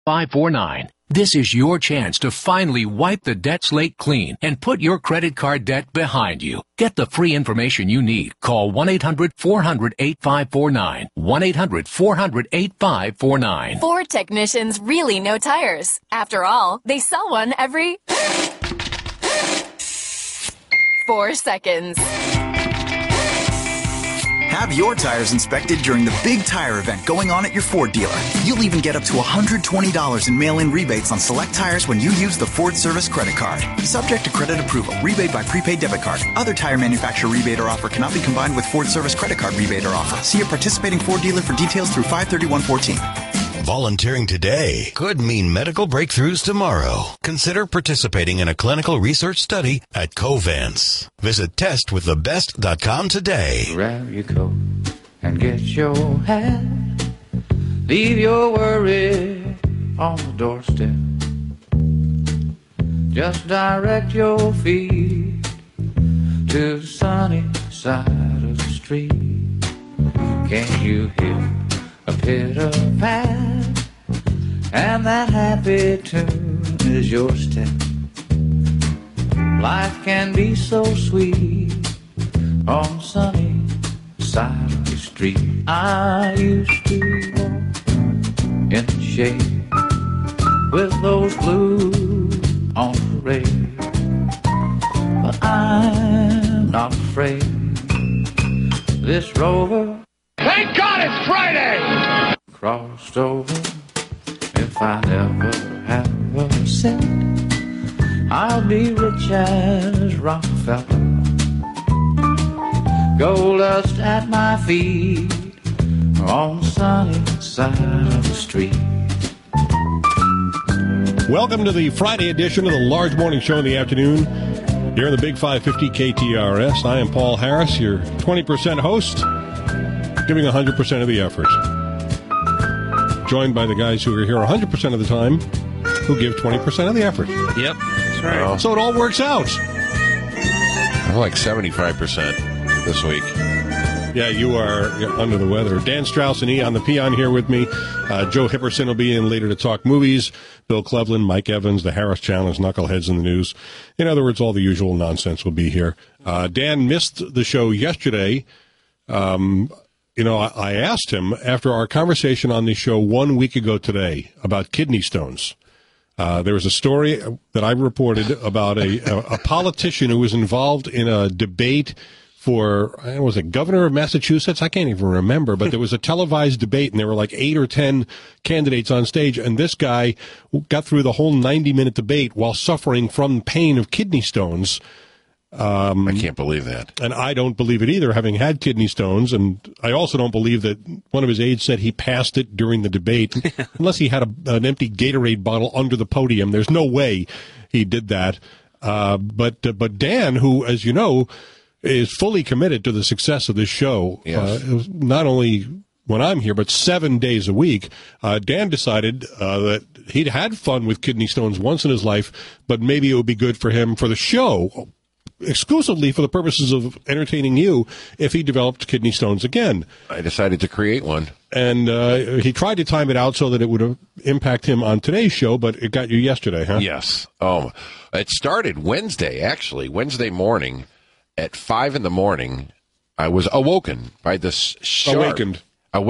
549. This is your chance to finally wipe the debt slate clean and put your credit card debt behind you. Get the free information you need. Call 1-800-400-8549. 1-800-400-8549. Ford technicians really know tires. After all, they sell one every 4 seconds. Have your tires inspected during the big tire event going on at your Ford dealer. You'll even get up to $120 in mail-in rebates on select tires when you use the Ford Service credit card. Subject to credit approval. Rebate by prepaid debit card. Other tire manufacturer rebate or offer cannot be combined with Ford Service credit card rebate or offer. See a participating Ford dealer for details through 5/31/14. Volunteering today could mean medical breakthroughs tomorrow. Consider participating in a clinical research study at Covance. Visit testwiththebest.com today. Grab your coat and get your hat. Leave your worry on the doorstep. Just direct your feet to the sunny side of the street. Can you hear a pitter-pat, and that happy tune is your step? Life can be so sweet on the sunny side of the street. I used to walk in the shade with those blues on parade, but I'm not afraid. This rover, thank God it's Friday! Crossed over. If I never have a cent, I'll be rich as Rockefeller. Gold dust at my feet on the sunny side of the street. Welcome to the Friday edition of the Large Morning Show in the afternoon. Here in the Big 550 KTRS. I am Paul Harris, your 20% host, giving 100% of the effort. Joined by the guys who are here 100% of the time, who give 20% of the effort. Yep, that's right. So it all works out. I'm like 75% this week. Yeah, you're under the weather. Dan Strauss and Eon the Peon here with me. Joe Hipperson will be in later to talk movies. Bill Cleveland, Mike Evans, the Harris Challenge, Knuckleheads in the News. In other words, all the usual nonsense will be here. Dan missed the show yesterday. I asked him after our conversation on the show 1 week ago today about kidney stones. There was a story that I reported about a politician who was involved in a debate for, was it governor of Massachusetts? I can't even remember, but there was a televised debate, and there were like 8 or 10 candidates on stage, and this guy got through the whole 90-minute debate while suffering from pain of kidney stones. I can't believe that. And I don't believe it either, having had kidney stones, and I also don't believe that one of his aides said he passed it during the debate, unless he had an empty Gatorade bottle under the podium. There's no way he did that. But Dan, who, as you know, is fully committed to the success of this show, yes. Not only when I'm here, but 7 days a week. Dan decided that he'd had fun with kidney stones once in his life, but maybe it would be good for him for the show, exclusively for the purposes of entertaining you, if he developed kidney stones again. I decided to create one. And he tried to time it out so that it would impact him on today's show, but it got you yesterday, huh? Yes. Oh, it started Wednesday morning. At 5 a.m, I was awakened by this sharp,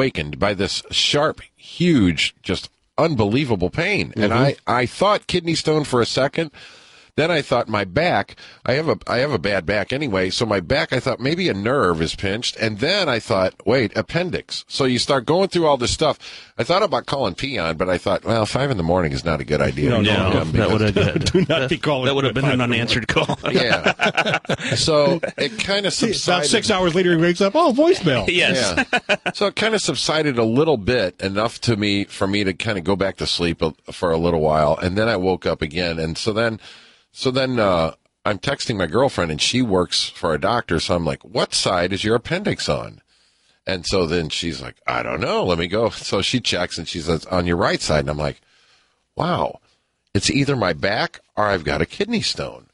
huge, just unbelievable pain. Mm-hmm. And I thought kidney stone for a second. Then I thought my back, I have a bad back anyway, so my back, I thought maybe a nerve is pinched, and then I thought, wait, appendix. So you start going through all this stuff. I thought about calling Peon, but I thought, well, 5 a.m. is not a good idea. No, that would have do not be calling. That would have been an unanswered call. Yeah. So it kind of subsided. About 6 hours later, he wakes up, voicemail. Yes. Yeah. So it kind of subsided a little bit, enough for me to kind of go back to sleep for a little while, and then I woke up again, and so then I'm texting my girlfriend, and she works for a doctor, so I'm like, what side is your appendix on? And so then she's like, I don't know, let me go. So she checks, and she says, on your right side. And I'm like, wow, it's either my back or I've got a kidney stone.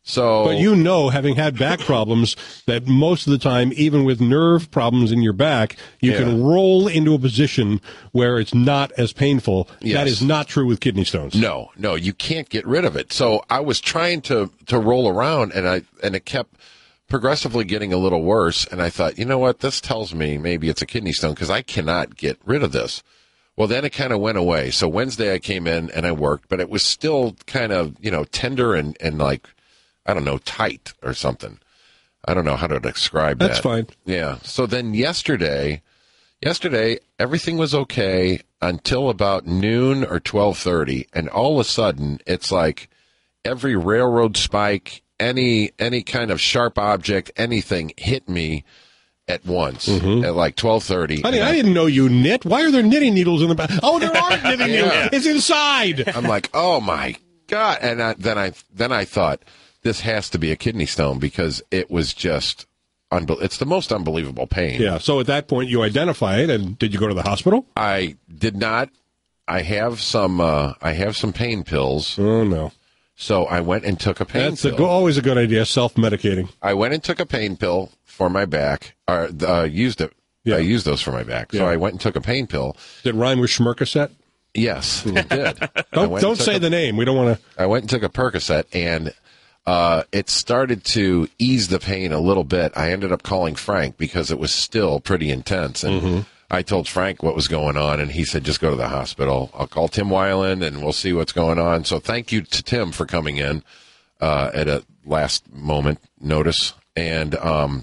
So, But you know, having had back problems, that most of the time, even with nerve problems in your back, you can roll into a position where it's not as painful. Yes. That is not true with kidney stones. No, you can't get rid of it. So I was trying to roll around, and it kept progressively getting a little worse. And I thought, you know what, this tells me maybe it's a kidney stone because I cannot get rid of this. Well, then it kind of went away. So Wednesday I came in and I worked, but it was still kind of, tender and like, I don't know, tight or something. I don't know how to describe that. That's fine. Yeah. So then yesterday, everything was okay until about noon or 12:30. And all of a sudden, it's like every railroad spike, any kind of sharp object, anything hit me at once at like 12:30. Honey, I didn't know you knit. Why are there knitting needles in the back? Oh, there aren't knitting needles. It's inside. I'm like, oh, my God. And then I thought, this has to be a kidney stone because it was just it's the most unbelievable pain. Yeah. So at that point, you identify it, and did you go to the hospital? I did not. I have some pain pills. Oh no. So I went and took a pain pill. That's always a good idea. Self-medicating. I went and took a pain pill for my back. Or used it. Yeah. I used those for my back. So I went and took a pain pill. Did it rhyme with Schmercaset? Yes, it did. Don't say the name. We don't want to. I went and took a Percocet, and it started to ease the pain a little bit. I ended up calling Frank because it was still pretty intense. And I told Frank what was going on, and he said, just go to the hospital. I'll call Tim Weiland, and we'll see what's going on. So thank you to Tim for coming in at a last moment notice. And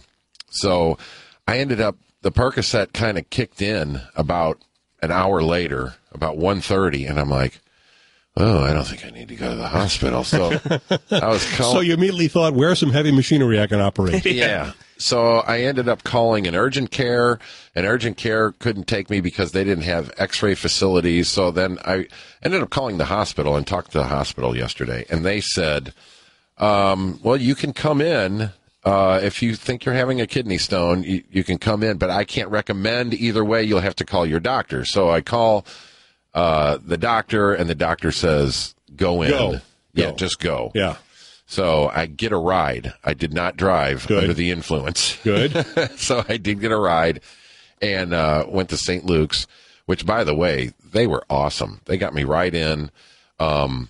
so I ended up, the Percocet kind of kicked in about an hour later, about 1:30, and I'm like, oh, I don't think I need to go to the hospital. So I was calling. So you immediately thought, where's some heavy machinery I can operate? Yeah. So I ended up calling an urgent care, and urgent care couldn't take me because they didn't have x-ray facilities. So then I ended up calling the hospital and talked to the hospital yesterday, and they said, well, you can come in. If you think you're having a kidney stone, you can come in, but I can't recommend either way. You'll have to call your doctor. So I call the doctor, and the doctor says, go in. Go. Yeah, just go. Yeah. So I get a ride. I did not drive under the influence. Good. So I did get a ride and went to St. Luke's, which, by the way, they were awesome. They got me right in. And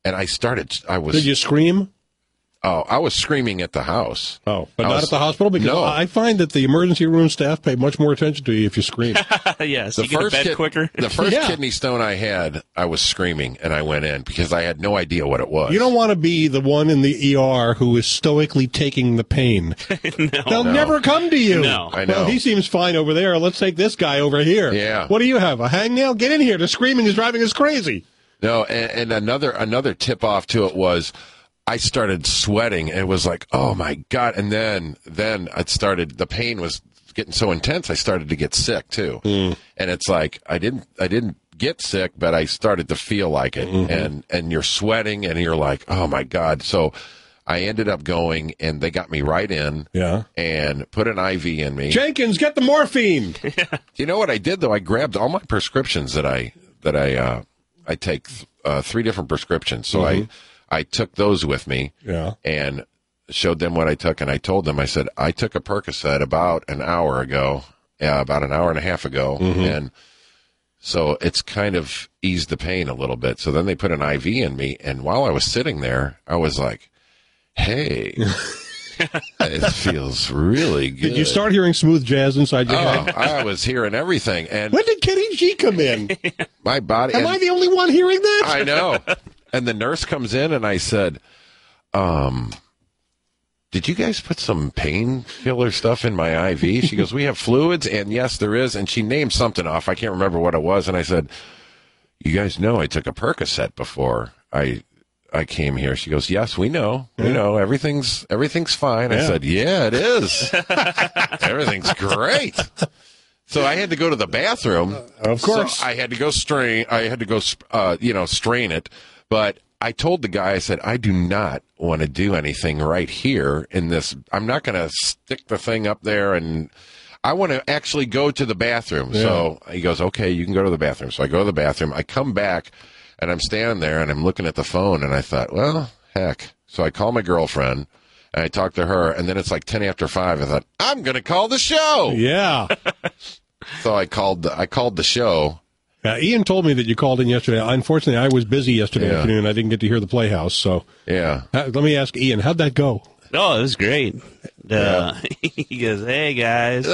Did you scream? Oh, I was screaming at the house. Oh, but not at the hospital? Because no. I find that the emergency room staff pay much more attention to you if you scream. Yes, you get to bed quicker. The first kidney stone I had, I was screaming, and I went in because I had no idea what it was. You don't want to be the one in the ER who is stoically taking the pain. They'll never come to you. No. I know. Well, he seems fine over there. Let's take this guy over here. Yeah. What do you have, a hangnail? Get in here. The screaming is driving us crazy. No, and another tip-off to it was I started sweating, and it was like, oh, my God. And then it started, the pain was getting so intense, I started to get sick, too. And it's like, I didn't get sick, but I started to feel like it. And you're sweating, and you're like, oh, my God. So I ended up going, and they got me right in and put an IV in me. Jenkins, get the morphine. You know what I did, though? I grabbed all my prescriptions that I take 3 different prescriptions. So I took those with me and showed them what I took. And I told them, I said, I took a Percocet about an hour ago, about an hour and a half ago. And so it's kind of eased the pain a little bit. So then they put an IV in me. And while I was sitting there, I was like, hey, it feels really good. Did you start hearing smooth jazz inside your head? I was hearing everything. And when did Kenny G come in? My body. Am I the only one hearing that? I know. And the nurse comes in, and I said, did you guys put some painkiller stuff in my IV? She goes, we have fluids, and yes, there is. And she named something off. I can't remember what it was. And I said, you guys know I took a Percocet before I came here. She goes, yes, we know. We know. Everything's fine. I said, yeah, it is. Everything's great. So I had to go to the bathroom. Of course. So I had to go strain it. But I told the guy, I said, I do not want to do anything right here in this. I'm not going to stick the thing up there, and I want to actually go to the bathroom. Yeah. So he goes, okay, you can go to the bathroom. So I go to the bathroom. I come back, and I'm standing there, and I'm looking at the phone, and I thought, well, heck, So I call my girlfriend, and I talk to her, and then it's like 10 after 5. I thought, I'm going to call the show. Yeah. So I called the show. Ian told me that you called in yesterday. Unfortunately, I was busy yesterday afternoon. I didn't get to hear the Playhouse. So let me ask Ian, how'd that go? Oh, it was great. He goes, "Hey guys,"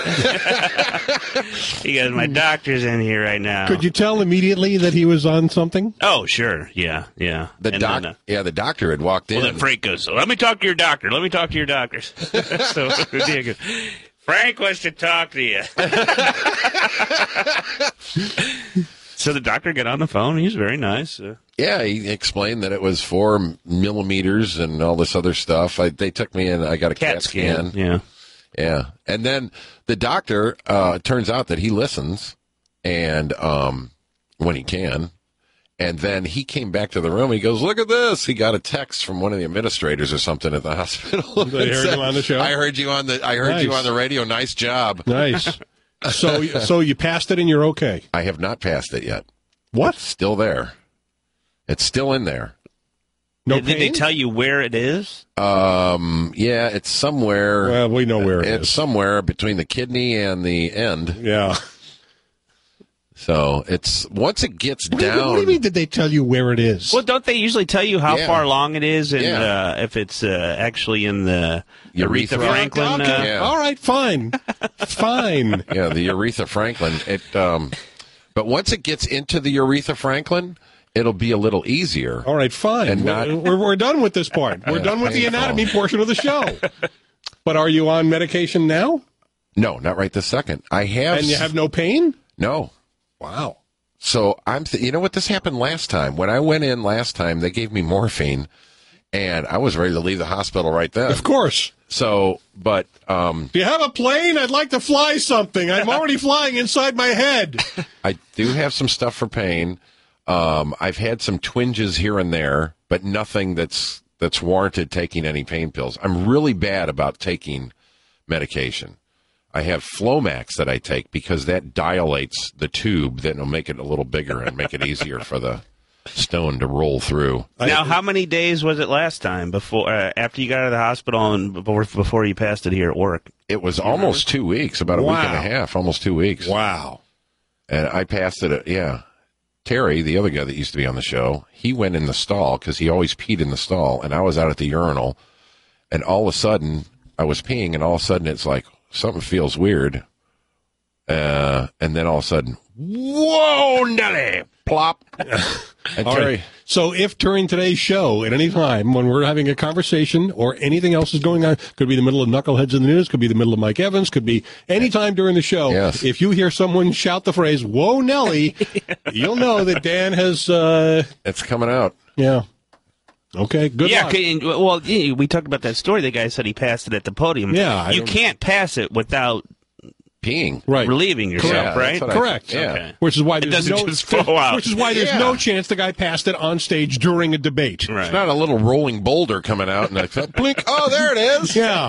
he goes, "My doctor's in here right now." Could you tell immediately that he was on something? Oh, sure, yeah. The doctor had walked in. Well, then Frank goes, "Let me talk to your doctor. Let me talk to your doctors." So Diego, Frank wants to talk to you. So the doctor got on the phone. He was very nice. Yeah, he explained that it was 4 millimeters and all this other stuff. They took me in. I got a CAT scan. Yeah. And then the doctor, turns out that he listens, and when he can. And then he came back to the room. And he goes, "Look at this." He got a text from one of the administrators or something at the hospital. They heard him on the show. I heard you on the radio. Nice job. Nice. So you passed it and you're okay. I have not passed it yet. What? It's still there. It's still in there. No Did they tell you where it is? Yeah, it's somewhere. Well, we know where it is. It's somewhere between the kidney and the end. Yeah. So it's once it gets down. What do you mean? Did they tell you where it is? Well, don't they usually tell you how far along it is, and if it's actually in the Aretha Franklin? Okay. All right, fine, fine. Yeah, the Aretha Franklin. But once it gets into the Aretha Franklin, it'll be a little easier. All right, fine. And we're done with this part. We're done with the anatomy portion of the show. But are you on medication now? No, not right this second. I have. And you have no pain? No. Wow. So you know what? This happened last time. When I went in last time, they gave me morphine, and I was ready to leave the hospital right then. Of course. So, but do you have a plane? I'd like to fly something. I'm already flying inside my head. I do have some stuff for pain. I've had some twinges here and there, but nothing that's warranted taking any pain pills. I'm really bad about taking medication. I have Flomax that I take because that dilates the tube. That will make it a little bigger and make it easier for the stone to roll through. Now, how many days was it last time before, after you got out of the hospital and before you passed it here at work? It was almost 2 weeks, about a week and a half, almost 2 weeks. Wow. And I passed it, Terry, the other guy that used to be on the show, he went in the stall because he always peed in the stall, and I was out at the urinal, and all of a sudden, I was peeing, and all of a sudden it's like, something feels weird. And then all of a sudden, whoa, Nelly! Plop. And all right. So if during today's show, at any time, when we're having a conversation or anything else is going on, could be the middle of Knuckleheads in the News, could be the middle of Mike Evans, could be any time during the show. Yes. If you hear someone shout the phrase, "Whoa, Nelly," you'll know that Dan has... it's coming out. Yeah. Okay, good luck. Well, we talked about that story. The guy said he passed it at the podium. Yeah. You can't pass it without peeing, right? Relieving yourself, right? Correct. Okay. Which is why there's Which is why there's no chance the guy passed it on stage during a debate. Right. It's not a little rolling boulder coming out and I thought, blink. Oh, there it is. Yeah.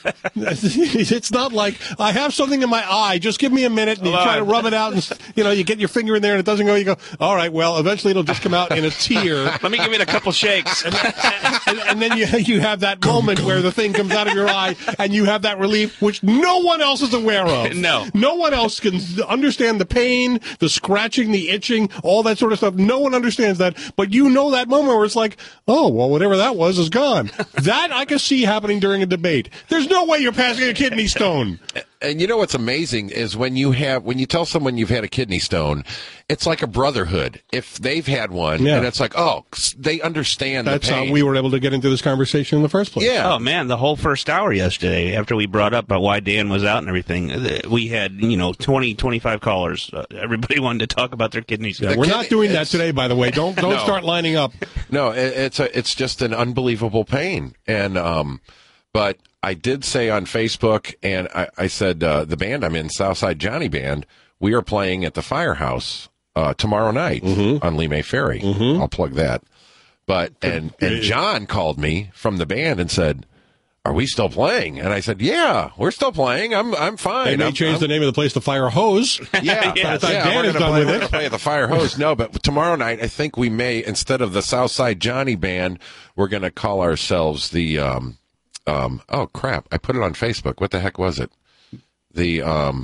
It's not like I have something in my eye. Just give me a minute, and you try to rub it out, and you get your finger in there, and it doesn't go. You go, all right. Well, eventually it'll just come out in a tear. Let me give it a couple shakes, and then you have that moment where the thing comes out of your eye, and you have that relief, which no one else is aware of. No one else can understand the pain, the scratching, the itching, all that sort of stuff. No one understands that. But you know that moment where it's like, oh, well, whatever that was is gone. That I can see happening during a debate. There's no way you're passing a kidney stone. And you know what's amazing is when you tell someone you've had a kidney stone, it's like a brotherhood. If they've had one, and it's like, oh, they understand That's the pain. how we were able to get into this conversation in the first place. Yeah. Oh, man, the whole first hour yesterday, after we brought up about why Dan was out and everything, we had, 20, 25 callers. Everybody wanted to talk about their kidneys. Yeah, we're not doing that today, by the way. Don't start lining up. No, it's just an unbelievable pain. And but I did say on Facebook, and I said the band I'm in, Southside Johnny Band, we are playing at the Firehouse tomorrow night on Lee May Ferry. I'll plug that. But and John called me from the band and said, are we still playing? And I said, yeah, we're still playing. I'm fine. They may change the name of the place to Fire Hose. Yeah, Dan is done with we're it. going to play at the Fire Hose. No, but tomorrow night, I think we may, instead of the Southside Johnny Band, we're going to call ourselves the, oh, crap. I put it on Facebook. What the heck was it? The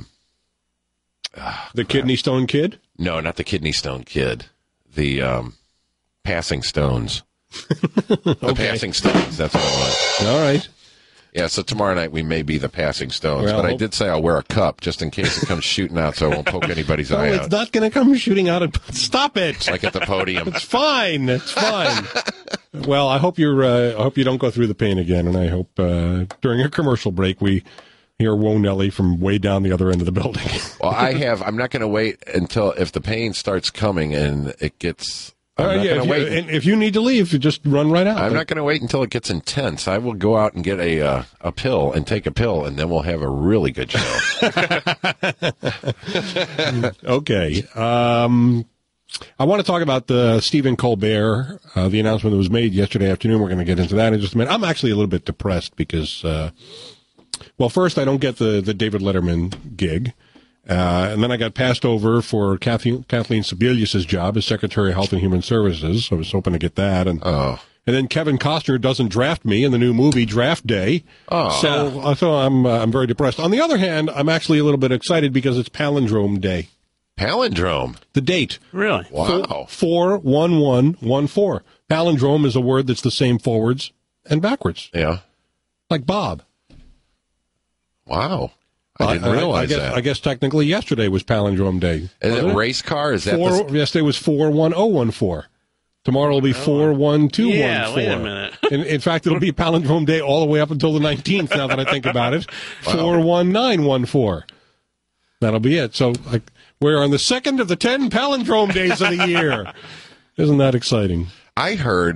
Kidney Stone Kid? No, not the Kidney Stone Kid. The Passing Stones. The Passing Stones. That's what it was. All right. Yeah, so tomorrow night we may be the Passing Stones. Well, but I did say I'll wear a cup just in case it comes shooting out so I won't poke anybody's eye It's out. not going to come shooting out. Stop it. Like at the podium. It's fine. It's fine. Well, I hope you don't go through the pain again, and I hope during a commercial break we hear Whoa Nelly from way down the other end of the building. Well, I'm not going to wait until if the pain starts coming and it gets. And if you need to leave, you just run right out. I'm not going to wait until it gets intense. I will go out and get a pill and take a pill, and then we'll have a really good show. Okay. I want to talk about the Stephen Colbert, the announcement that was made yesterday afternoon. We're going to get into that in just a minute. I'm actually a little bit depressed because, well, first, I don't get the David Letterman gig. And then I got passed over for Kathleen Sebelius' job as Secretary of Health and Human Services. So I was hoping to get that. And then Kevin Costner doesn't draft me in the new movie Draft Day. So I'm very depressed. On the other hand, I'm actually a little bit excited because it's Palindrome Day. Palindrome? The date. Really? Wow. 41114. Palindrome is a word that's the same forwards and backwards. Yeah. Like Bob. Wow. I didn't realize that. I guess technically yesterday was Palindrome Day. Is it race car? Is that yesterday was 41014. Tomorrow will be 41214. Yeah, wait a minute. In fact, it'll be Palindrome Day all the way up until the 19th, now that I think about it. 41914. That'll be it. So we're on the second of the 10 Palindrome days of the year. Isn't that exciting? I heard,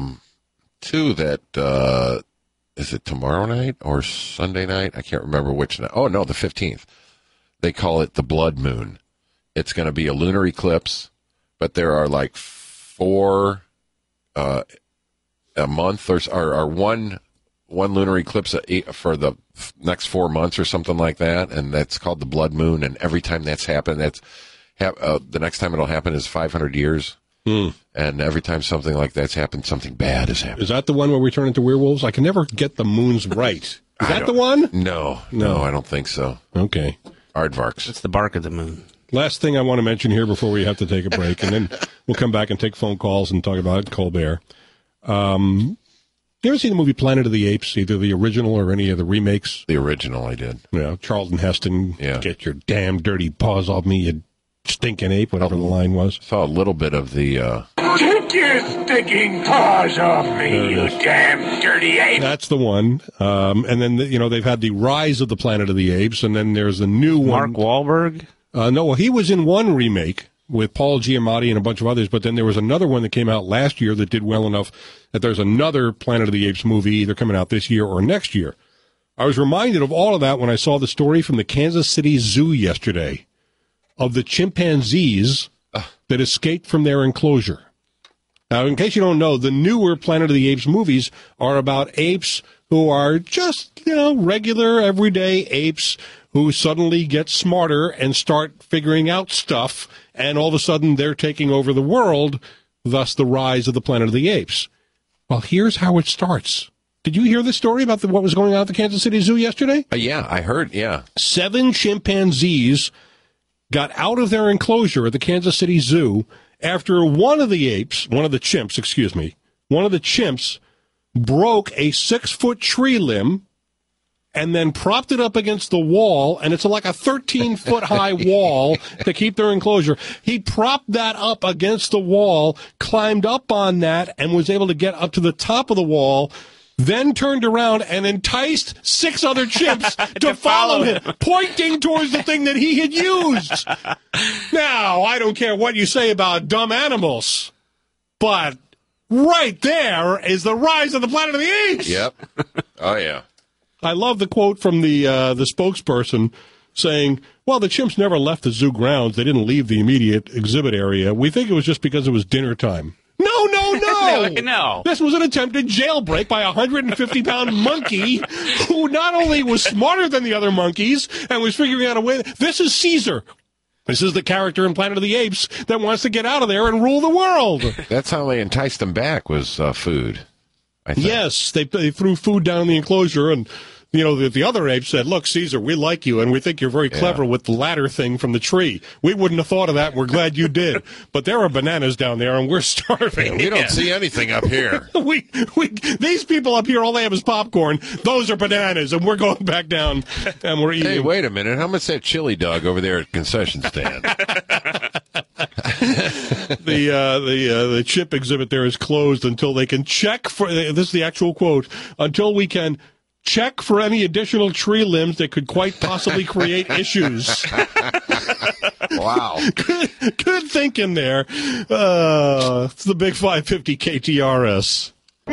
too, that... is it tomorrow night or Sunday night? I can't remember which night. Oh, no, the 15th. They call it the Blood Moon. It's going to be a lunar eclipse, but there are like 4 a month or one lunar eclipse for the next 4 months or something like that, and that's called the Blood Moon. And every time that's happened, the next time it'll happen is 500 years. And every time something like that's happened, something bad has happened. Is that the one where we turn into werewolves? I can never get the moons right. Is that the one? No, I don't think so. Okay. Aardvarks. It's the bark of the moon. Last thing I want to mention here before we have to take a break, and then we'll come back and take phone calls and talk about Colbert. You ever seen the movie Planet of the Apes, either the original or any of the remakes? The original, I did. Yeah, Charlton Heston, Yeah. Get your damn dirty paws off me, you stinking ape, whatever the line was. Saw a little bit of the... Get your stinking paws off me, you damn dirty ape! That's the one. And then, they've had the Rise of the Planet of the Apes, and then there's the new one. Mark Wahlberg? No, he was in one remake with Paul Giamatti and a bunch of others, but then there was another one that came out last year that did well enough that there's another Planet of the Apes movie either coming out this year or next year. I was reminded of all of that when I saw the story from the Kansas City Zoo yesterday of the chimpanzees that escaped from their enclosure. Now, in case you don't know, the newer Planet of the Apes movies are about apes who are just, regular, everyday apes who suddenly get smarter and start figuring out stuff, and all of a sudden they're taking over the world, thus the rise of the Planet of the Apes. Well, here's how it starts. Did you hear the story about what was going on at the Kansas City Zoo yesterday? Yeah, I heard, yeah. 7 chimpanzees got out of their enclosure at the Kansas City Zoo after one of the chimps broke a 6-foot tree limb and then propped it up against the wall, and it's like a 13-foot high wall to keep their enclosure. He propped that up against the wall, climbed up on that, and was able to get up to the top of the wall, then turned around and enticed 6 other chimps to follow him, pointing towards the thing that he had used. Now, I don't care what you say about dumb animals, but right there is the rise of the Planet of the Apes. Yep. Oh, yeah. I love the quote from the spokesperson saying, well, the chimps never left the zoo grounds. They didn't leave the immediate exhibit area. We think it was just because it was dinner time. No, No. This was an attempted jailbreak by a 150-pound monkey who not only was smarter than the other monkeys and was figuring out a way. This is Caesar. This is the character in Planet of the Apes that wants to get out of there and rule the world. That's how they enticed him back, was food. I think. Yes, they threw food down in the enclosure, and the other apes said, "Look, Caesar, we like you, and we think you're very clever with the ladder thing from the tree. We wouldn't have thought of that, and we're glad you did. But there are bananas down there, and we're starving. We don't see anything up here. These people up here, all they have is popcorn. Those are bananas, and we're going back down, and we're eating." Hey, wait a minute. How much that chili dog over there at concession stand? The chip exhibit there is closed until they can check for. This is the actual quote. Until we can check for any additional tree limbs that could quite possibly create issues. Wow. Good thinking there. It's the Big 550 KTRS.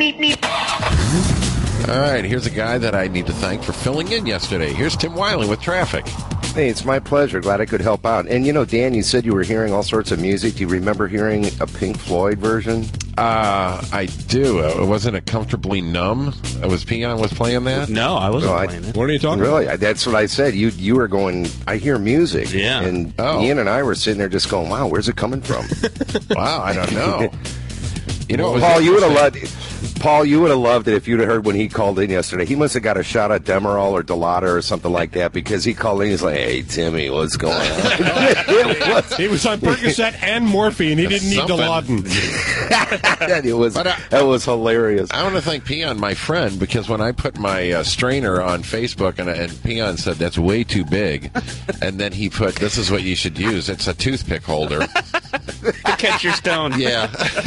All right, here's a guy that I need to thank for filling in yesterday. Here's Tim Wiley with traffic. Hey, it's my pleasure. Glad I could help out. And, Dan, you said you were hearing all sorts of music. Do you remember hearing a Pink Floyd version? I do. Wasn't it Comfortably Numb? Peon was playing that? No, I wasn't playing it. What are you talking about? Really? That's what I said. You were going, I hear music. Yeah. And Ian and I were sitting there just going, wow, where's it coming from? Wow, I don't know. Paul, you would have loved it if you'd have heard when he called in yesterday. He must have got a shot of Demerol or Dilaudid or something like that, because he called in. He's like, "Hey, Timmy, what's going on?" He was on Percocet and morphine. He didn't need Dilaudid. That was hilarious. I want to thank Peon, my friend, because when I put my strainer on Facebook and Peon said that's way too big, and then he put, "This is what you should use. It's a toothpick holder to catch your stone." Yeah.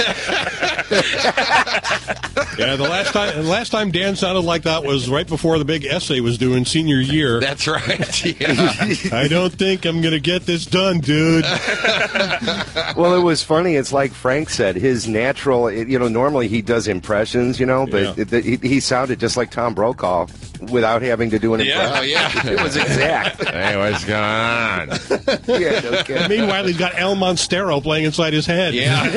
Yeah, the last time Dan sounded like that was right before the big essay was due in senior year. That's right. Yeah. I don't think I'm going to get this done, dude. Well, it was funny. It's like Frank said, his natural, normally he does impressions, but he sounded just like Tom Brokaw without having to do an impression. Oh, yeah. It was exact. Hey, what's going on? Yeah, no kidding. Meanwhile, he's got El Monstero playing inside his head. Yeah.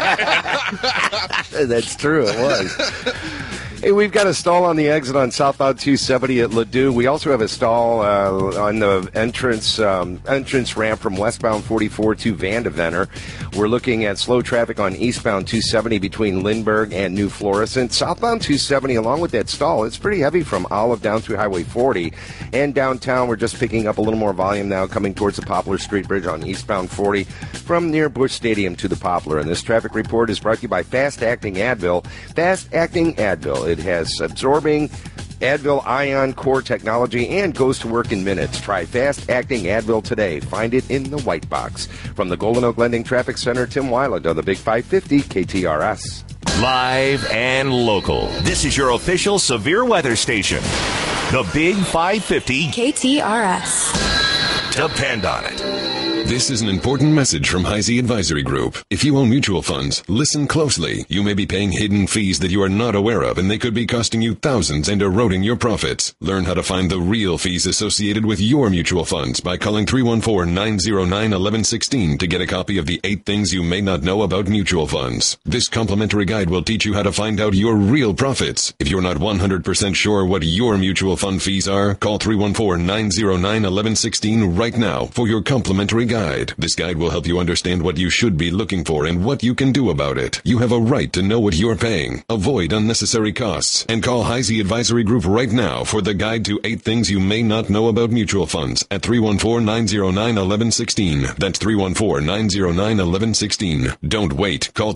That's true. It was. Hey, we've got a stall on the exit on southbound 270 at Ladue. We also have a stall on the entrance ramp from westbound 44 to Vandeventer. We're looking at slow traffic on eastbound 270 between Lindbergh and New Florissant. Southbound 270, along with that stall, it's pretty heavy from Olive down through Highway 40. And downtown, we're just picking up a little more volume now coming towards the Poplar Street Bridge on eastbound 40 from near Busch Stadium to the Poplar. And this traffic report is brought to you by Fast Acting Advil. Fast Acting Advil. It has absorbing Advil Ion Core technology and goes to work in minutes. Try Fast Acting Advil today. Find it in the white box. From the Golden Oak Lending Traffic Center, Tim Weiland on the Big 550 KTRS. Live and local. This is your official severe weather station. The Big 550 KTRS. Depend on it. This is an important message from Heisey Advisory Group. If you own mutual funds, listen closely. You may be paying hidden fees that you are not aware of, and they could be costing you thousands and eroding your profits. Learn how to find the real fees associated with your mutual funds by calling 314-909-1116 to get a copy of the 8 Things You May Not Know About Mutual Funds. This complimentary guide will teach you how to find out your real profits. If you're not 100% sure what your mutual fund fees are, call 314-909-1116 right now for your complimentary guide. This guide will help you understand what you should be looking for and what you can do about it. You have a right to know what you're paying. Avoid unnecessary costs and call Heisey Advisory Group right now for the guide to 8 Things You May Not Know About Mutual Funds at 314-909-1116. That's 314-909-1116. Don't wait. Call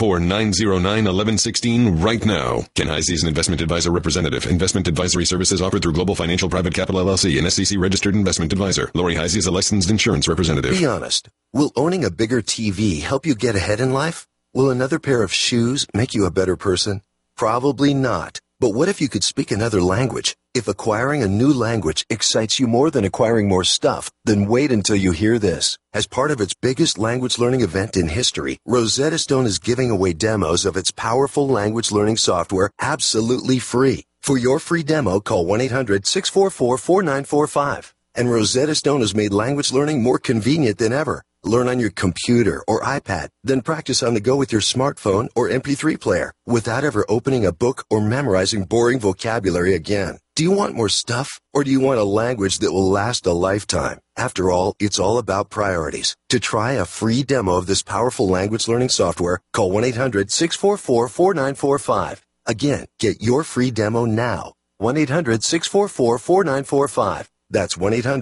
314-909-1116 right now. Ken Heisey is an investment advisor representative. Investment advisory services offered through Global Financial Private Capital LLC, an SEC registered investment advisor. Lori Heisey is a licensed insurance representative. Be honest. Will owning a bigger TV help you get ahead in life? Will another pair of shoes make you a better person? Probably not. But what if you could speak another language? If acquiring a new language excites you more than acquiring more stuff, then wait until you hear this. As part of its biggest language learning event in history, Rosetta Stone is giving away demos of its powerful language learning software absolutely free. For your free demo, call 1-800-644-4945. And Rosetta Stone has made language learning more convenient than ever. Learn on your computer or iPad, then practice on the go with your smartphone or MP3 player without ever opening a book or memorizing boring vocabulary again. Do you want more stuff, or do you want a language that will last a lifetime? After all, it's all about priorities. To try a free demo of this powerful language learning software, call 1-800-644-4945. Again, get your free demo now. 1-800-644-4945. That's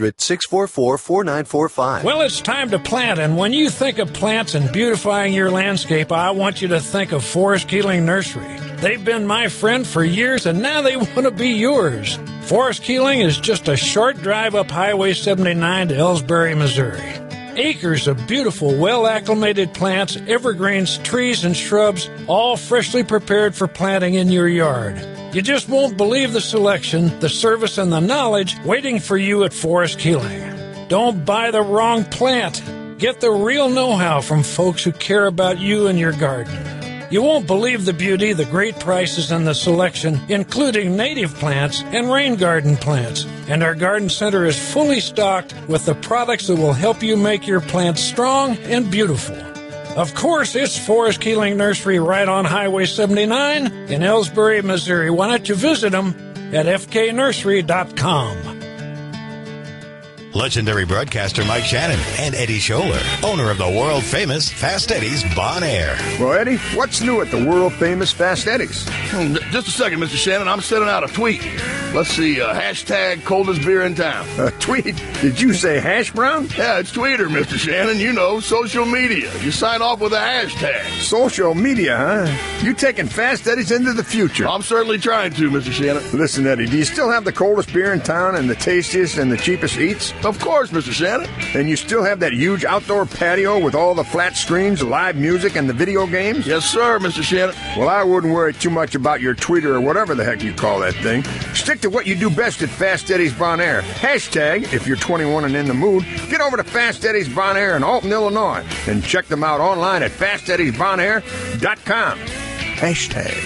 1-800-644-4945. Well, it's time to plant, and when you think of plants and beautifying your landscape, I want you to think of Forest Keeling Nursery. They've been my friend for years, and now they want to be yours. Forest Keeling is just a short drive up Highway 79 to Ellsbury, Missouri. Acres of beautiful, well-acclimated plants, evergreens, trees, and shrubs, all freshly prepared for planting in your yard. You just won't believe the selection, the service, and the knowledge waiting for you at Forest Keeling. Don't buy the wrong plant. Get the real know-how from folks who care about you and your garden. You won't believe the beauty, the great prices, and the selection, including native plants and rain garden plants. And our garden center is fully stocked with the products that will help you make your plants strong and beautiful. Of course, it's Forest Keeling Nursery right on Highway 79 in Ellsbury, Missouri. Why don't you visit them at fknursery.com. Legendary broadcaster Mike Shannon and Eddie Scholler, owner of the world-famous Fast Eddie's Bon Air. Well, Eddie, what's new at the world-famous Fast Eddie's? Just a second, Mr. Shannon. I'm sending out a tweet. Let's see, hashtag coldest beer in town. A tweet? Did you say hash brown? Yeah, it's Twitter, Mr. Shannon. You know, social media. You sign off with a hashtag. Social media, huh? You taking Fast Eddie's into the future. I'm certainly trying to, Mr. Shannon. Listen, Eddie, do you still have the coldest beer in town and the tastiest and the cheapest eats? Of course, Mr. Shannon. And you still have that huge outdoor patio with all the flat screens, live music, and the video games? Yes, sir, Mr. Shannon. Well, I wouldn't worry too much about your Twitter or whatever the heck you call that thing. Stick to what you do best at Fast Eddie's Bon Air. Hashtag, if you're 21 and in the mood, get over to Fast Eddie's Bon Air in Alton, Illinois, and check them out online at fasteddiesbonair.com. Hashtag.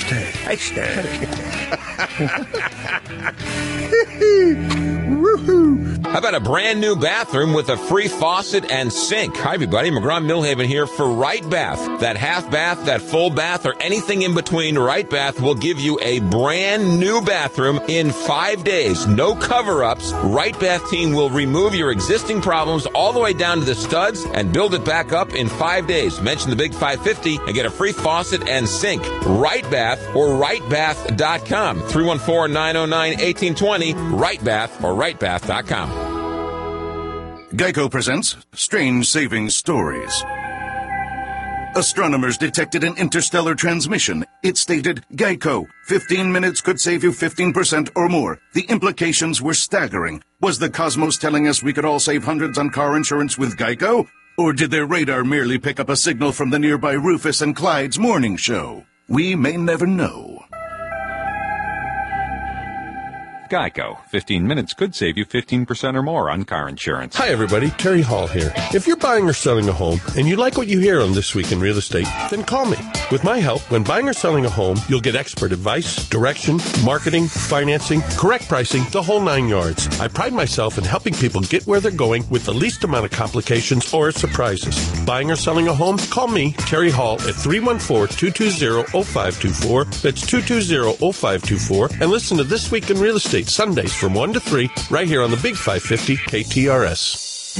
Woohoo! How about a brand new bathroom with a free faucet and sink? Hi, everybody. McGraw Millhaven here for Right Bath. That half bath, that full bath, or anything in between, Right Bath will give you a brand new bathroom in 5 days. No cover-ups. Right Bath team will remove your existing problems all the way down to the studs and build it back up in 5 days. Mention the Big 550 and get a free faucet and sink. Right Bath or rightbath.com. 314-909-1820. Right Bath or rightbath.com. Geico presents Strange Saving Stories. Astronomers detected an interstellar transmission. It stated, Geico, 15 minutes could save you 15% or more. The implications were staggering. Was the cosmos telling us we could all save hundreds on car insurance with Geico? Or did their radar merely pick up a signal from the nearby Rufus and Clyde's morning show? We may never know. Geico. 15 minutes could save you 15% or more on car insurance. Hi, everybody. Terry Hall here. If you're buying or selling a home and you like what you hear on This Week in Real Estate, then call me. With my help, when buying or selling a home, you'll get expert advice, direction, marketing, financing, correct pricing, the whole 9 yards. I pride myself in helping people get where they're going with the least amount of complications or surprises. Buying or selling a home? Call me, Terry Hall, at 314-220-0524. That's 220-0524. And listen to This Week in Real Estate Sundays from 1 to 3 right here on the Big 550 KTRS.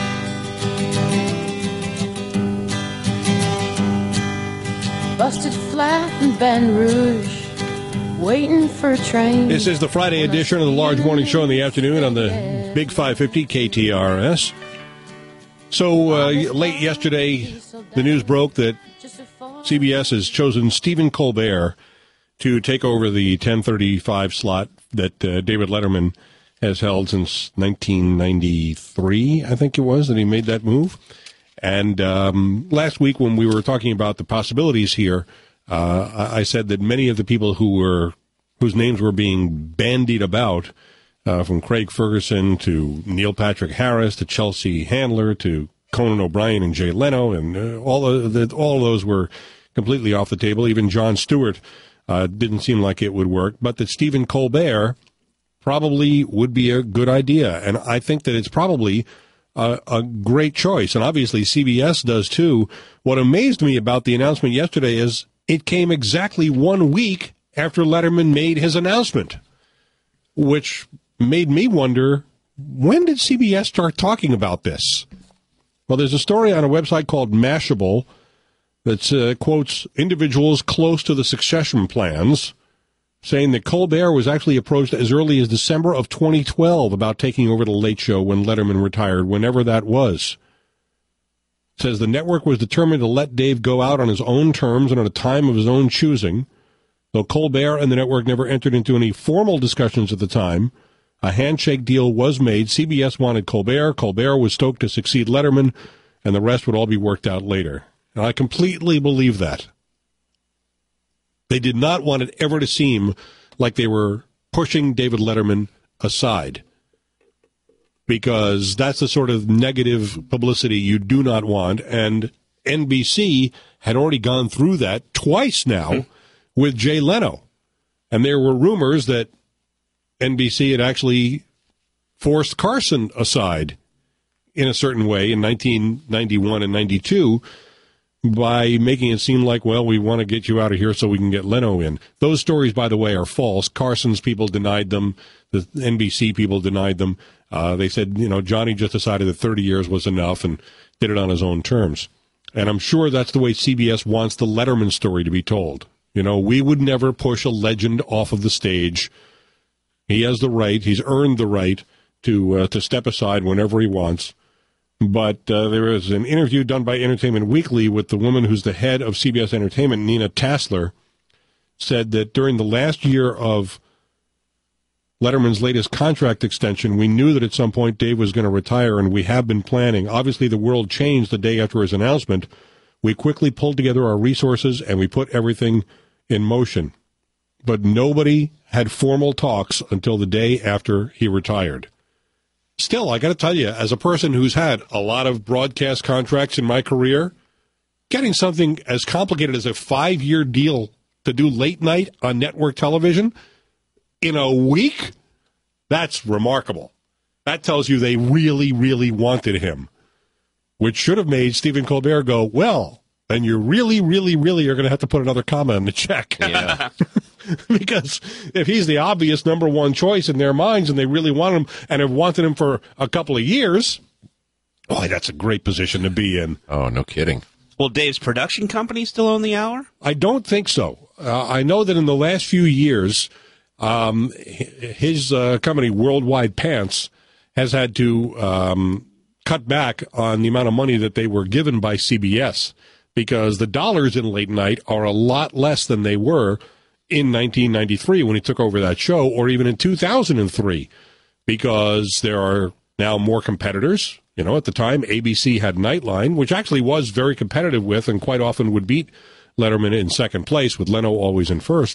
Busted flat in Baton Rouge, waiting for a train. This is the Friday edition of the Large Morning Show in the afternoon on the Big 550 KTRS. So late yesterday, the news broke that CBS has chosen Stephen Colbert to take over the 10:35 slot that David Letterman has held since 1993, I think it was, that he made that move. And last week when we were talking about the possibilities here, I said that many of the people whose names were being bandied about, from Craig Ferguson to Neil Patrick Harris to Chelsea Handler to Conan O'Brien and Jay Leno, and all those were completely off the table. Even Jon Stewart didn't seem like it would work, but that Stephen Colbert probably would be a good idea. And I think that it's probably a great choice. And obviously CBS does too. What amazed me about the announcement yesterday is it came exactly 1 week after Letterman made his announcement, which made me wonder, when did CBS start talking about this? Well, there's a story on a website called Mashable that quotes individuals close to the succession plans, saying that Colbert was actually approached as early as December of 2012 about taking over the Late Show when Letterman retired, whenever that was. It says the network was determined to let Dave go out on his own terms and at a time of his own choosing. Though Colbert and the network never entered into any formal discussions at the time, a handshake deal was made. CBS wanted Colbert. Colbert was stoked to succeed Letterman, and the rest would all be worked out later. And I completely believe that. They did not want it ever to seem like they were pushing David Letterman aside, because that's the sort of negative publicity you do not want. And NBC had already gone through that twice now with Jay Leno. And there were rumors that NBC had actually forced Carson aside in a certain way in 1991 and 92 by making it seem like, well, we want to get you out of here so we can get Leno in. Those stories, by the way, are false. Carson's people denied them. The NBC people denied them. They said, Johnny just decided that 30 years was enough and did it on his own terms. And I'm sure that's the way CBS wants the Letterman story to be told. We would never push a legend off of the stage. He has the right. He's earned the right to step aside whenever he wants. But there was an interview done by Entertainment Weekly with the woman who's the head of CBS Entertainment, Nina Tassler, said that during the last year of Letterman's latest contract extension, we knew that at some point Dave was going to retire, and we have been planning. Obviously, the world changed the day after his announcement. We quickly pulled together our resources, and we put everything in motion. But nobody had formal talks until the day after he retired. Still, I got to tell you, as a person who's had a lot of broadcast contracts in my career, getting something as complicated as a 5-year deal to do late night on network television in a week, that's remarkable. That tells you they really, really wanted him, which should have made Stephen Colbert go, well, then you really, really, really are going to have to put another comma in the check. Yeah. Because if he's the obvious number one choice in their minds and they really want him and have wanted him for a couple of years, boy, that's a great position to be in. Oh, no kidding. Will Dave's production company still own the hour? I don't think so. I know that in the last few years, his company, Worldwide Pants, has had to cut back on the amount of money that they were given by CBS, because the dollars in late night are a lot less than they were in 1993 when he took over that show, or even in 2003, because there are now more competitors. At the time, ABC had Nightline, which actually was very competitive with and quite often would beat Letterman in second place, with Leno always in first.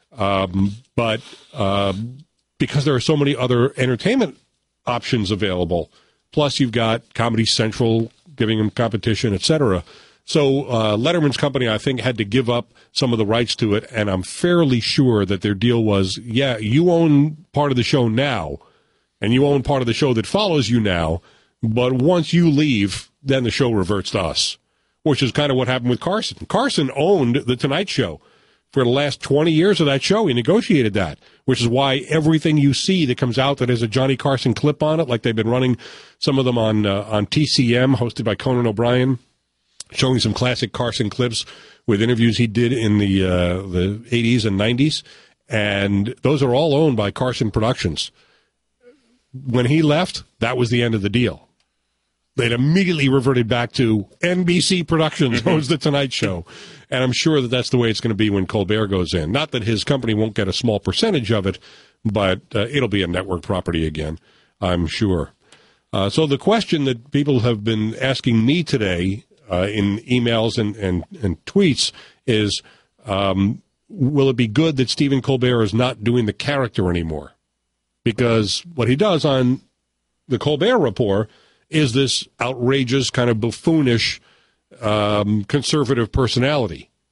But because there are so many other entertainment options available, plus you've got Comedy Central giving him competition, etc. So Letterman's company, I think, had to give up some of the rights to it, and I'm fairly sure that their deal was, yeah, you own part of the show now, and you own part of the show that follows you now, but once you leave, then the show reverts to us, which is kind of what happened with Carson. Carson owned The Tonight Show. For the last 20 years of that show, he negotiated that, which is why everything you see that comes out that has a Johnny Carson clip on it, like they've been running some of them on TCM, hosted by Conan O'Brien, showing some classic Carson clips with interviews he did in the 80s and 90s, and those are all owned by Carson Productions. When he left, that was the end of the deal. They'd immediately reverted back to NBC Productions, owns The Tonight Show, and I'm sure that that's the way it's going to be when Colbert goes in. Not that his company won't get a small percentage of it, but it'll be a network property again, I'm sure. So the question that people have been asking me today in emails and tweets is, will it be good that Stephen Colbert is not doing the character anymore? Because what he does on the Colbert Report is this outrageous, kind of buffoonish, conservative personality.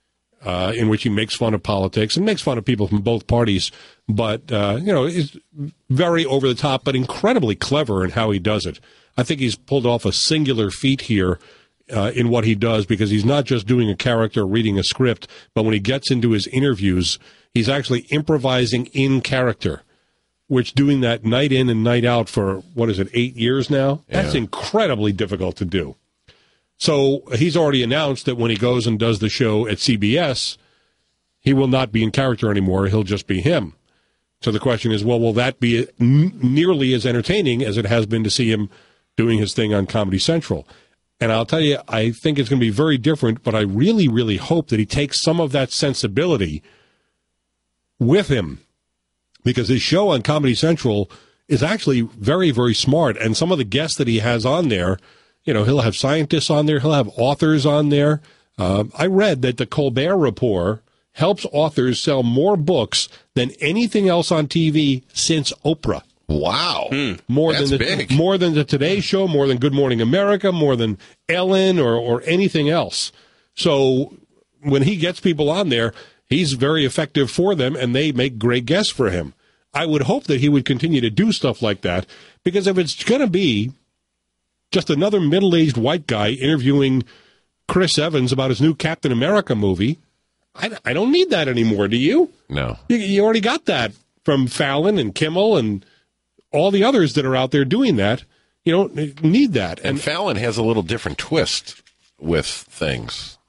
in which he makes fun of politics and makes fun of people from both parties, but, is very over the top, but incredibly clever in how he does it. I think he's pulled off a singular feat here in what he does, because he's not just doing a character reading a script, but when he gets into his interviews, he's actually improvising in character, which doing that night in and night out for, 8 years now? Yeah. That's incredibly difficult to do. So he's already announced that when he goes and does the show at CBS, he will not be in character anymore. He'll just be him. So the question is, well, will that be nearly as entertaining as it has been to see him doing his thing on Comedy Central? And I'll tell you, I think it's going to be very different, but I really, really hope that he takes some of that sensibility with him, because his show on Comedy Central is actually very, very smart. And some of the guests that he has on there, he'll have scientists on there, he'll have authors on there. I read that the Colbert Report helps authors sell more books than anything else on TV since Oprah. Wow. More That's than big. More than the Today Show, more than Good Morning America, more than Ellen or anything else. So when he gets people on there, he's very effective for them, and they make great guests for him. I would hope that he would continue to do stuff like that, because if it's going to be just another middle-aged white guy interviewing Chris Evans about his new Captain America movie, I don't need that anymore, do you? No. You already got that from Fallon and Kimmel and all the others that are out there doing that. You don't need that. And Fallon has a little different twist with things,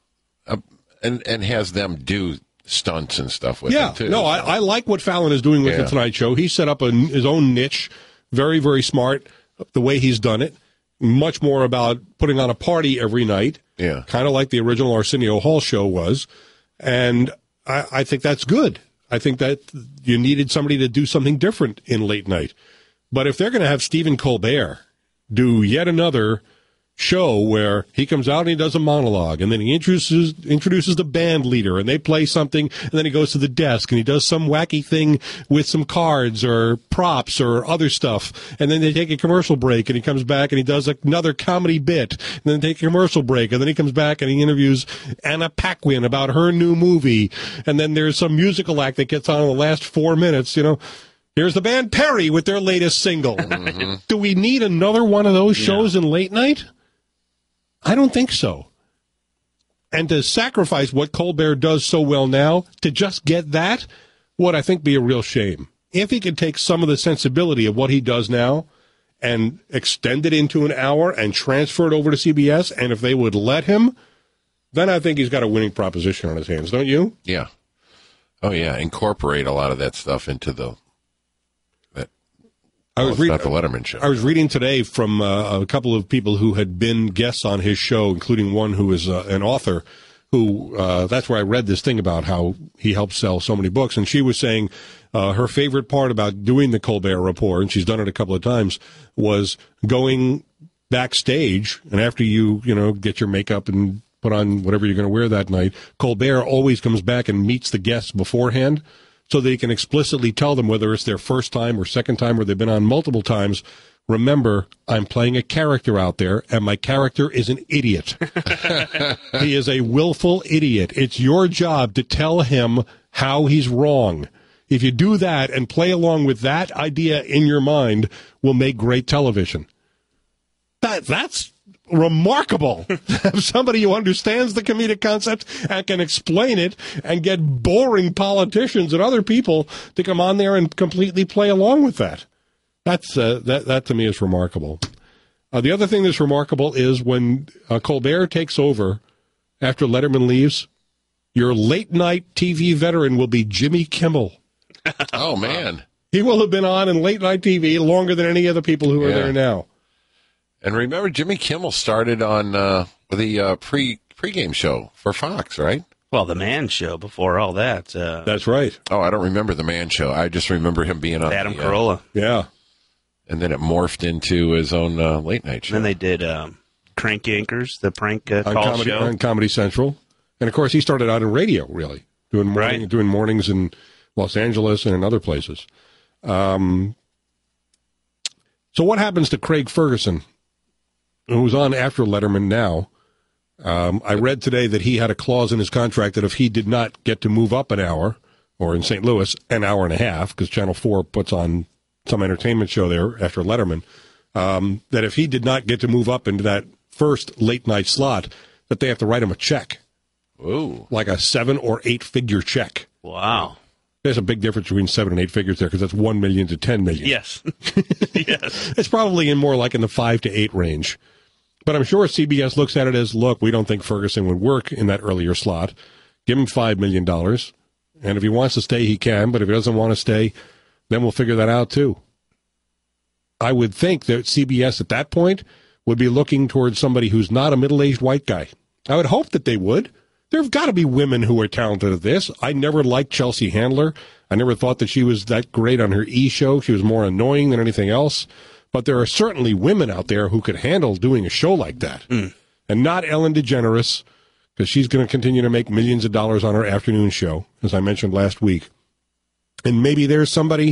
and has them do stunts and stuff with them, too. No, I like what Fallon is doing with The Tonight Show. He set up his own niche, very, very smart, the way he's done it. Much more about putting on a party every night, kind of like the original Arsenio Hall show was. And I think that's good. I think that you needed somebody to do something different in late night. But if they're going to have Stephen Colbert do yet another show where he comes out and he does a monologue, and then he introduces the band leader, and they play something, and then he goes to the desk and he does some wacky thing with some cards or props or other stuff, and then they take a commercial break, and he comes back and he does another comedy bit, and then take a commercial break, and then he comes back and he interviews Anna Paquin about her new movie, and then there's some musical act that gets on in the last 4 minutes, Here's the band Perry with their latest single. Mm-hmm. Do we need another one of those shows in late night? I don't think so. And to sacrifice what Colbert does so well now to just get that would, I think, be a real shame. If he could take some of the sensibility of what he does now and extend it into an hour and transfer it over to CBS, and if they would let him, then I think he's got a winning proposition on his hands, don't you? Yeah. Oh, yeah. Incorporate a lot of that stuff into the not the Letterman show. I was reading today from a couple of people who had been guests on his show, including one who is an author, who that's where I read this thing about how he helped sell so many books. And she was saying her favorite part about doing the Colbert Report, and she's done it a couple of times, was going backstage, and after you get your makeup and put on whatever you're going to wear that night, Colbert always comes back and meets the guests beforehand, so they can explicitly tell them whether it's their first time or second time or they've been on multiple times. Remember, I'm playing a character out there, and my character is an idiot. He is a willful idiot. It's your job to tell him how he's wrong. If you do that and play along with that idea in your mind, we'll make great television. That's remarkable. Somebody who understands the comedic concept and can explain it and get boring politicians and other people to come on there and completely play along with that. That's that to me is remarkable. The other thing that's remarkable is when Colbert takes over after Letterman leaves, your late night TV veteran will be Jimmy Kimmel. Oh, man. He will have been on in late night TV longer than any of the people who are there now. And remember, Jimmy Kimmel started on the pregame show for Fox, right? Well, the Man Show before all that. That's right. Oh, I don't remember the Man Show. I just remember him being on Adam Carolla. Yeah. And then it morphed into his own late night show. And then they did Crank Yankers, the prank call show. On Comedy Central. And, of course, he started out in radio, really, doing mornings in Los Angeles and in other places. So what happens to Craig Ferguson, who's on after Letterman now? I read today that he had a clause in his contract that if he did not get to move up an hour, or in St. Louis, an hour and a half, because Channel 4 puts on some entertainment show there after Letterman, that if he did not get to move up into that first late-night slot, that they have to write him a check. Ooh. Like a 7 or 8 figure check. Wow. There's a big difference between 7 and 8 figures there, because that's 1 million to 10 million. Yes. Yes. It's probably in more like in the 5 to 8 range. But I'm sure CBS looks at it as, look, we don't think Ferguson would work in that earlier slot. Give him $5 million. And if he wants to stay, he can. But if he doesn't want to stay, then we'll figure that out, too. I would think that CBS at that point would be looking towards somebody who's not a middle-aged white guy. I would hope that they would. There have got to be women who are talented at this. I never liked Chelsea Handler. I never thought that she was that great on her E! show. She was more annoying than anything else. But there are certainly women out there who could handle doing a show like that. And not Ellen DeGeneres, because she's going to continue to make millions of dollars on her afternoon show, as I mentioned last week. And maybe there's somebody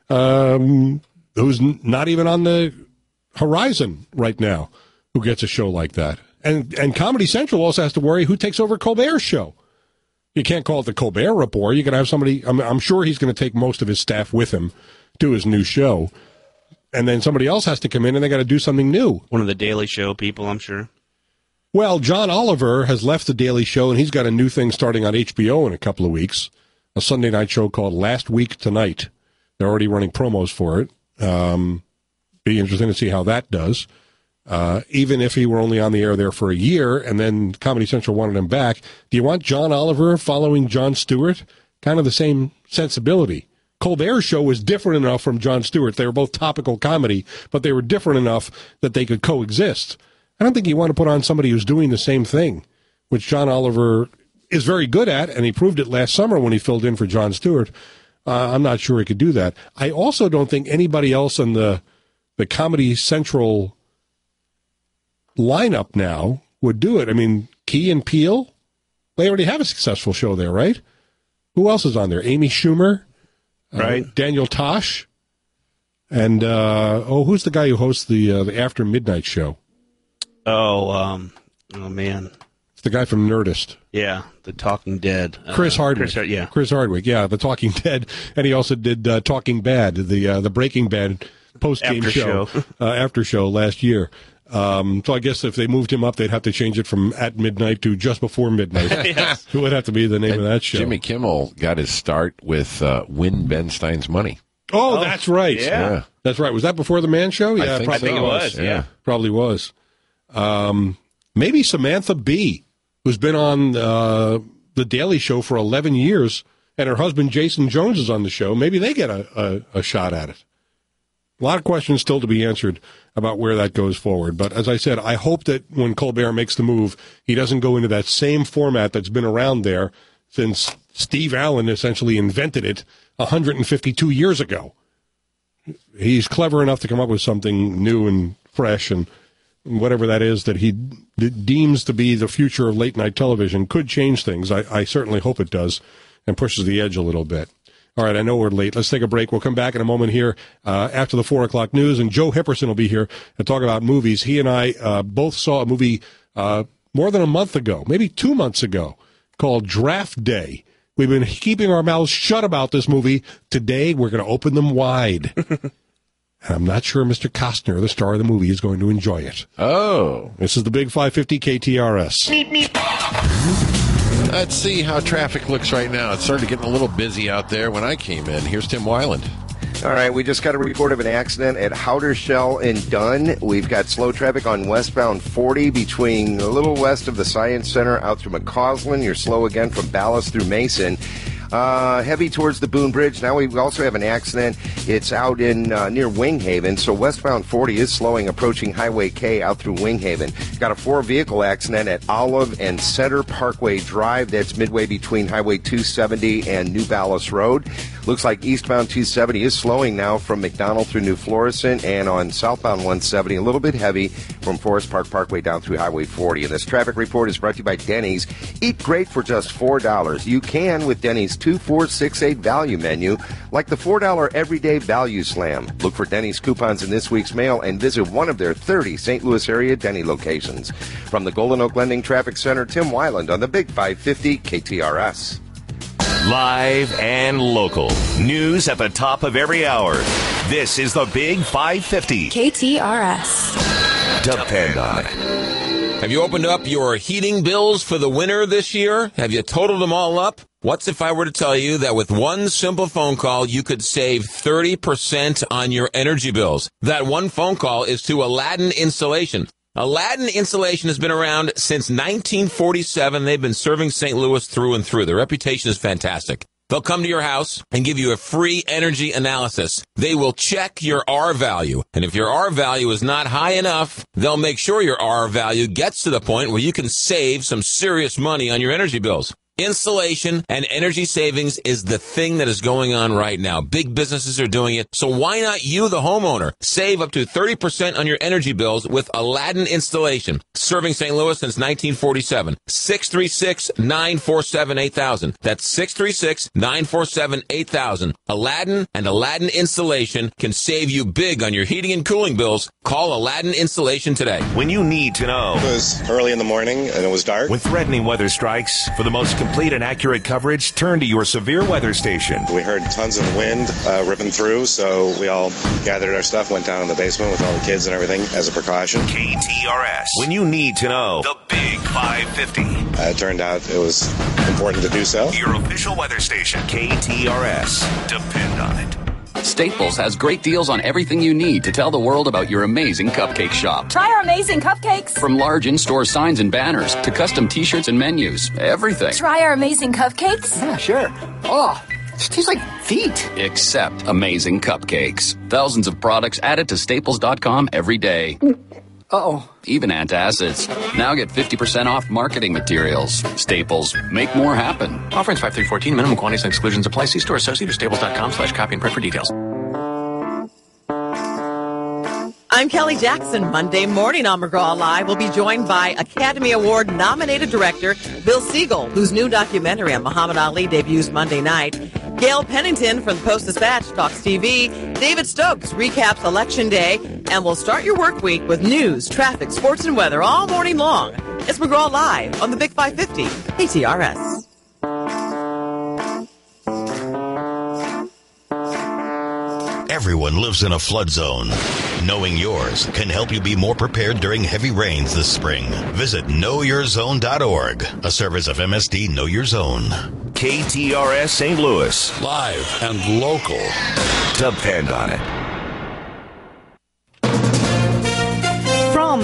who's not even on the horizon right now who gets a show like that. And Comedy Central also has to worry who takes over Colbert's show. You can't call it the Colbert Report. You can have somebody, I'm sure he's going to take most of his staff with him to his new show. And then somebody else has to come in and they got to do something new. One of the Daily Show people, I'm sure. Well, John Oliver has left the Daily Show, and he's got a new thing starting on HBO in a couple of weeks, a Sunday night show called Last Week Tonight. They're already running promos for it. Be interesting to see how that does. Even if he were only on the air there for a year, and then Comedy Central wanted him back, do you want John Oliver following Jon Stewart? Kind of the same sensibility. Colbert's show was different enough from Jon Stewart. They were both topical comedy, but they were different enough that they could coexist. I don't think you want to put on somebody who's doing the same thing, which John Oliver is very good at, and he proved it last summer when he filled in for Jon Stewart. I'm not sure he could do that. I also don't think anybody else in the Comedy Central lineup now would do it. I mean, Key and Peele, they already have a successful show there, right? Who else is on there? Amy Schumer? Right, Daniel Tosh, and who's the guy who hosts the After Midnight show? Oh man, it's the guy from Nerdist. Yeah, the Talking Dead. Chris Hardwick. Chris Hardwick. Yeah, the Talking Dead, and he also did Talking Bad, the Breaking Bad post game show after show last year. So I guess if they moved him up, they'd have to change it from at midnight to just before midnight. Yes. It would have to be the name of that show. Jimmy Kimmel got his start with Win Ben Stein's Money. Oh, that's right. Yeah. That's right. Was that before the Man Show? Yeah, I think it was. Yeah. Probably was. Maybe Samantha Bee, who's been on the Daily Show for 11 years, and her husband Jason Jones is on the show. Maybe they get a shot at it. A lot of questions still to be answered about where that goes forward. But as I said, I hope that when Colbert makes the move, he doesn't go into that same format that's been around there since Steve Allen essentially invented it 152 years ago. He's clever enough to come up with something new and fresh, and whatever that is that he deems to be the future of late-night television could change things. I certainly hope it does and pushes the edge a little bit. All right, I know we're late. Let's take a break. We'll come back in a moment here after the 4 o'clock news, and Joe Hipperson will be here to talk about movies. He and I both saw a movie more than a month ago, maybe 2 months ago, called Draft Day. We've been keeping our mouths shut about this movie. Today, we're going to open them wide. And I'm not sure Mr. Costner, the star of the movie, is going to enjoy it. Oh. This is the Big 550 KTRS. Meep, meep. Let's see how traffic looks right now. It started getting a little busy out there when I came in. Here's Tim Weiland. All right, we just got a report of an accident at Howdershell and Dunn. We've got slow traffic on westbound 40 between a little west of the Science Center out through McCausland. You're slow again from Ballas through Mason. Heavy towards the Boone Bridge. Now we also have an accident. It's out in near Winghaven. So westbound 40 is slowing, approaching Highway K out through Winghaven. Got a 4-vehicle accident at Olive and Center Parkway Drive. That's midway between Highway 270 and New Ballas Road. Looks like eastbound 270 is slowing now from McDonald through New Florissant, and on southbound 170 a little bit heavy from Forest Park Parkway down through Highway 40. And this traffic report is brought to you by Denny's. Eat great for just $4. You can with Denny's 2468 value menu, like the $4 Everyday Value Slam. Look for Denny's coupons in this week's mail and visit one of their 30 St. Louis area Denny locations. From the Golden Oak Lending Traffic Center, Tim Weiland on the Big 550 KTRS. Live and local. News at the top of every hour. This is the Big 550. KTRS. Depend on it. Have you opened up your heating bills for the winter this year? Have you totaled them all up? What's if I were to tell you that with one simple phone call, you could save 30% on your energy bills? That one phone call is to Aladdin Insulation. Aladdin Insulation has been around since 1947. They've been serving St. Louis through and through. Their reputation is fantastic. They'll come to your house and give you a free energy analysis. They will check your R value. And if your R value is not high enough, they'll make sure your R value gets to the point where you can save some serious money on your energy bills. Insulation and energy savings is the thing that is going on right now. Big businesses are doing it. So why not you, the homeowner, save up to 30% on your energy bills with Aladdin Installation, serving St. Louis since 1947. 636-947-8000. That's 636-947-8000. Aladdin and Aladdin Installation can save you big on your heating and cooling bills. Call Aladdin Installation today. When you need to know. It was early in the morning and it was dark. When threatening weather strikes, for the most complete and accurate coverage, turn to your severe weather station. We heard tons of wind ripping through, so we all gathered our stuff, went down in the basement with all the kids and everything as a precaution. KTRS. When you need to know. The Big 550. It turned out it was important to do so. Your official weather station. KTRS. Depend on it. Staples has great deals on everything you need to tell the world about your amazing cupcake shop. Try our amazing cupcakes. From large in-store signs and banners to custom t-shirts and menus, everything. Try our amazing cupcakes. Yeah, sure. Oh, it tastes like feet. Except amazing cupcakes. Thousands of products added to Staples.com every day. Uh-oh. Even antacids. Now get 50% off marketing materials. Staples. Make more happen. Offer ends 5/3/14. Minimum quantities and exclusions apply. See store associate or staples.com/copy and print for details. I'm Kelly Jackson. Monday morning on McGraw Live, we'll be joined by Academy Award nominated director Bill Siegel, whose new documentary on Muhammad Ali debuts Monday night. Gail Pennington from the Post-Dispatch talks TV. David Stokes recaps Election Day. And we'll start your work week with news, traffic, sports, and weather all morning long. It's McGraw Live on the Big 550, KTRS. Everyone lives in a flood zone. Knowing yours can help you be more prepared during heavy rains this spring. Visit KnowYourZone.org, a service of MSD Know Your Zone. KTRS St. Louis. Live and local. Depend on it.